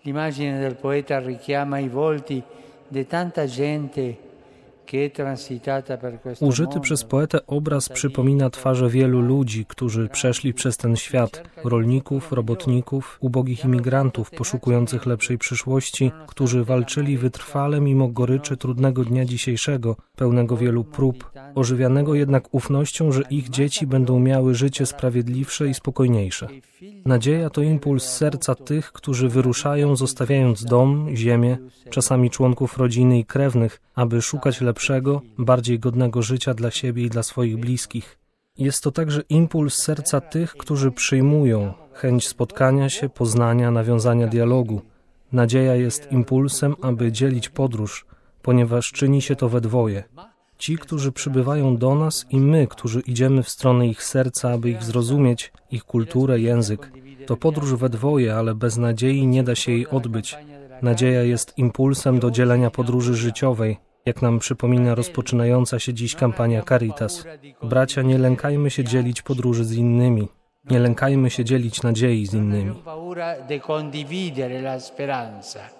L'immagine del poeta richiama i volti di tanta gente. Użyty przez poetę obraz przypomina twarze wielu ludzi, którzy przeszli przez ten świat, rolników, robotników, ubogich imigrantów poszukujących lepszej przyszłości, którzy walczyli wytrwale mimo goryczy trudnego dnia dzisiejszego, pełnego wielu prób, ożywianego jednak ufnością, że ich dzieci będą miały życie sprawiedliwsze i spokojniejsze. Nadzieja to impuls serca tych, którzy wyruszają, zostawiając dom, ziemię, czasami członków rodziny i krewnych, aby szukać lepszego, bardziej godnego życia dla siebie i dla swoich bliskich. Jest to także impuls serca tych, którzy przyjmują chęć spotkania się, poznania, nawiązania dialogu. Nadzieja jest impulsem, aby dzielić podróż, ponieważ czyni się to we dwoje. Ci, którzy przybywają do nas i my, którzy idziemy w stronę ich serca, aby ich zrozumieć, ich kulturę, język. To podróż we dwoje, ale bez nadziei nie da się jej odbyć. Nadzieja jest impulsem do dzielenia podróży życiowej, jak nam przypomina rozpoczynająca się dziś kampania Caritas. Bracia, nie lękajmy się dzielić podróży z innymi. Nie lękajmy się dzielić nadziei z innymi.